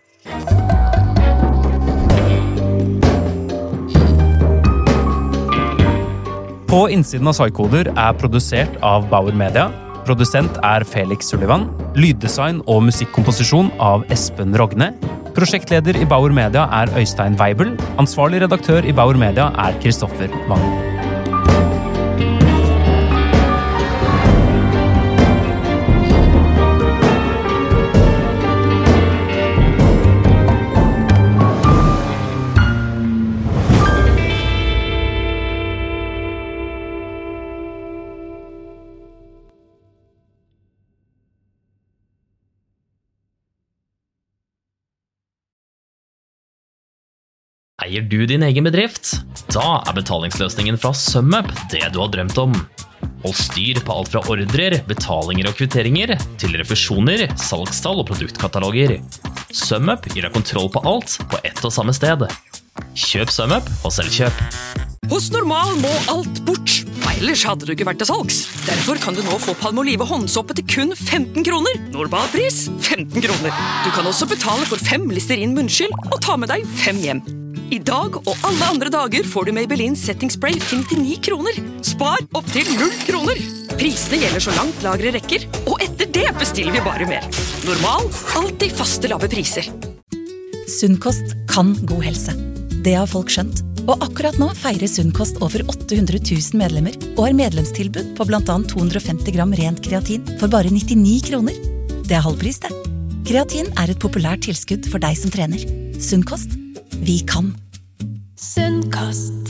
På innsiden av Psykoder er produsert av Bauer Media. Produsent er Felix Sullivan. Lyddesign og musikkomposisjon av Espen Rogne. Prosjektleder i Bauer Media er Øystein Weibel. Ansvarlig redaktør i Bauer Media er Kristoffer Vangen. Eier du din egen bedrift? Da er betalingsløsningen fra SumUp det du har drømt om. Hold styr på alt fra ordrer, betalinger og kvitteringer, til refusjoner, salgstall og produktkataloger. SumUp gir deg kontroll på alt på ett og samme sted. Kjøp SumUp og Selvkjøp. Hos Normal må alt bort, ellers hadde du ikke vært til salgs. Derfor kan du nå få Palmolive håndsåpe til kun femten kroner. Normalpris femten kroner. Du kan også betale for fem Listerin munnskyld og ta med deg fem hjem. I dag og alle andre dager får du Maybelline Setting Spray til nittini kroner. Spar opp til null kroner. Prisene gjelder så langt lagre rekker, og etter det bestiller vi bare mer. Normal, alltid faste lave priser. Sunn kost kan god helse. Det har folk skjønt. Og akkurat nå feirer Sunn kost over åtte hundre tusen medlemmer og har medlemstilbud på blant annet to hundre og femti gram rent kreatin for bare nittini kroner. Det er halvpris, det. Kreatin er et populært tilskudd for deg som trener. Sunn kost. Vi kan. Sunnkast.